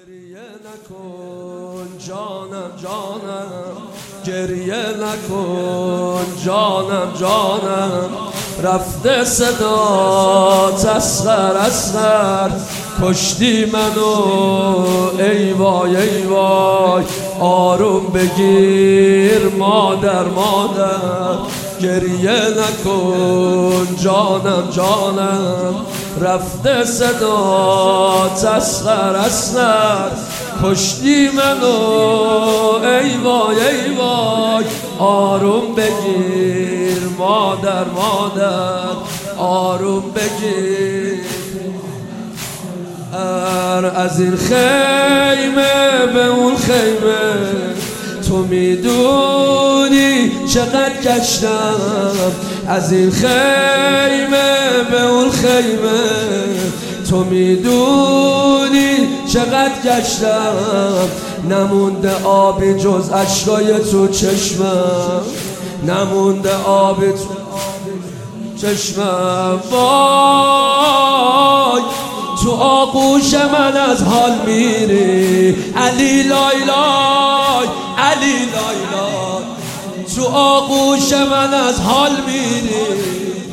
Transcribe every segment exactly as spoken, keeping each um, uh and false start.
گریه نکن جانم جانم، گریه نکن جانم جانم، رفته صدات اصغر اصغر، کشتی منو ای وای ای وای، آروم بگیر مادر مادر، گریه نکن جانم جانم، رفته صدات اصغر اصغر، کشتی منو ای وای ای وای، آروم بگیر مادر مادر، آروم بگیر. از این خیمه به اون خیمه تو میدونی چقدر گشتم، از این خیمه به اون خیمه تو میدونی چقدر گشتم، نمونده آبی جز اشکای تو چشمم، نمونده آبی تو چشمم، وای تو آغوش من از حال میری علی لای لای، علی لای لای، تو آغوش من از حال میری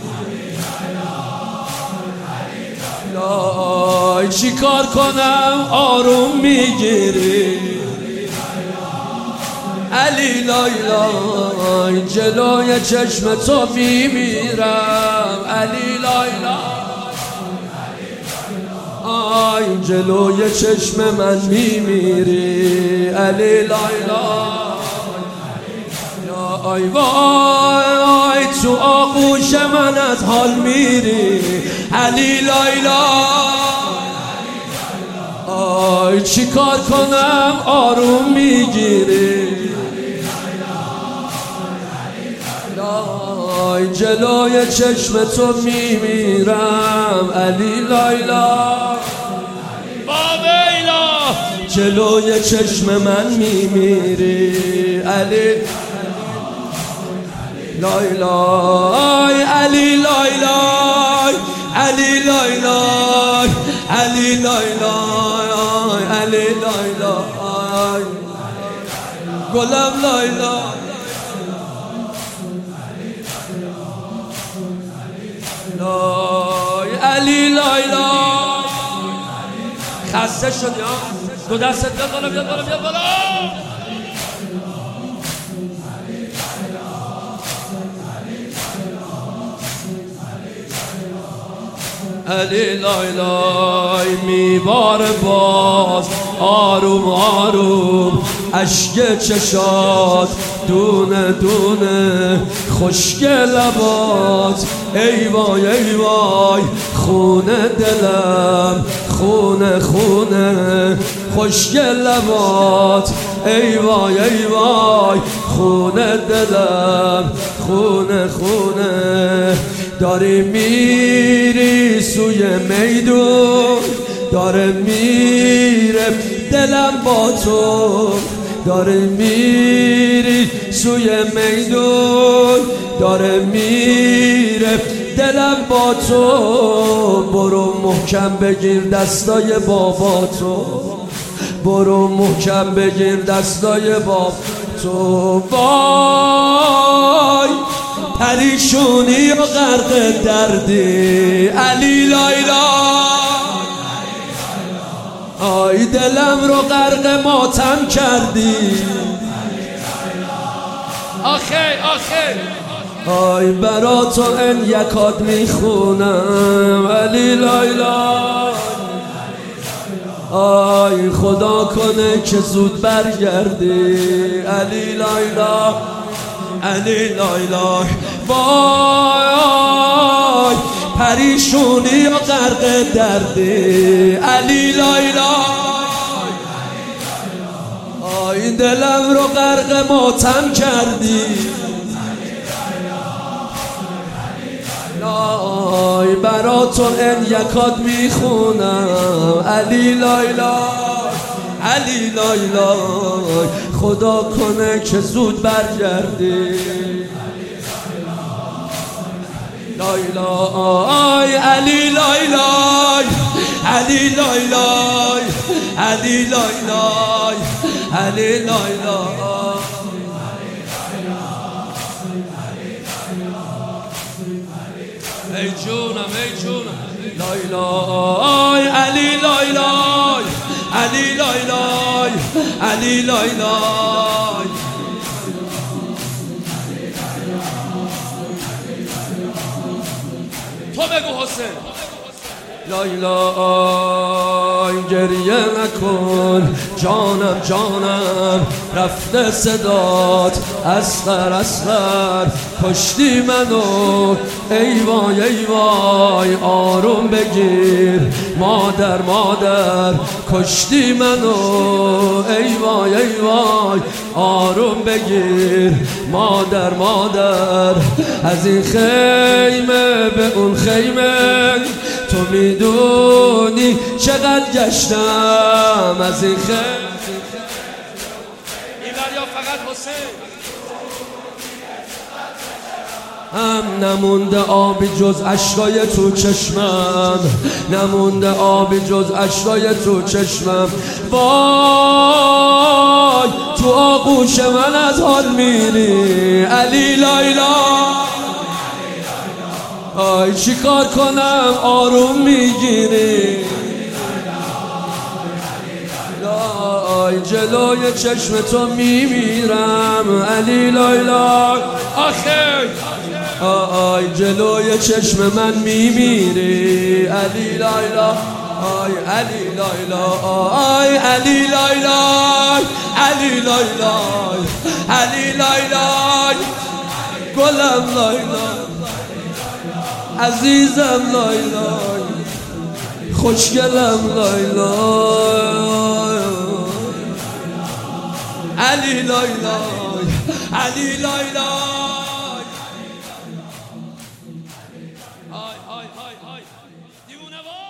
لای، چی کار کنم آروم میگیری علی لای لای، جلوی چشم تو میمیرم علی لای لای، آی جلوی چشم من میمیری علی لای لای، آی وای تو آغوش من از حال میری علی لای لای، آی چی کار کنم آروم میگیری لای، جلوی چشم تو میمیرم علی لای لای، باویلا جلوی چشم من میمیری علی لای لای، علی لای لای، علی لای لای، علی لای لای، علی لای لای، گلم لای لای لای، علی لای لای، خسته شدی ها؟ دو دستت بیاد بالا بیاد بالا بیاد بالا، علی لای لای، میباره باز آروم آروم، اشک چشات دونه دونه، خشک لبات ای وای ای وای، خونه دلم خونه خونه، خشک لبات ای وای ای وای، خونه دلم خونه خونه، داری میری سوی میدون، داره میره دلم با تو، داره میری سوی میدون، داره میره دلم با تو، برو محکم بگیر دستای بابا تو، برو محکم بگیر دستای بابا تو، وای پریشونی و غرق دردی علی لای لای، آی دلم رو غرق ماتم کردی آخه آخه، آی برا تو ان یکاد میخونم علی لای لای، آی خدا کنه که زود برگردی علی لای لای، علی لای لای، وای پریشونی و غرق دردی علی لای لای، آی دلم رو غرق ماتم کردی لای، برا تو ان یکاد میخونم علی لای لای، علی لای لای، خدا کنه که زود برگردی لای لای، علی لای لای، علی لای لای، علی لای لای علی لای لای ای جونم ای جونم لای لای علی لای لای علی لای لای علی لای لای تو بگو حسین لای لای گریه نکن جانم جانم رفته صدات اصغر اصغر کشتی منو ای وای ای وای آروم بگیر مادر مادر کشتی منو ای وای ای وای آروم بگیر مادر مادر از این خیمه به اون خیمه تو میدونی چقدر گشتم از این خیمه ایبر یا فقط حسین هم نمونده آبی جز اشکای تو چشمم نمونده آبی جز اشکای تو چشمم وای تو آغوش من از حال میری علی لای لای آی چی کار کنم آروم میگیری آی جلوی چشم تو میمیرم علی لای لای آخه آی جلوی چشم من میمیری علی لای لای آی علی لای لای علی لای لای علی لای لای علی لای لای گلم لای لای عزیزم لای لای خوشگلم لای لای علی لای لای علی لای لای های های های های دیوونه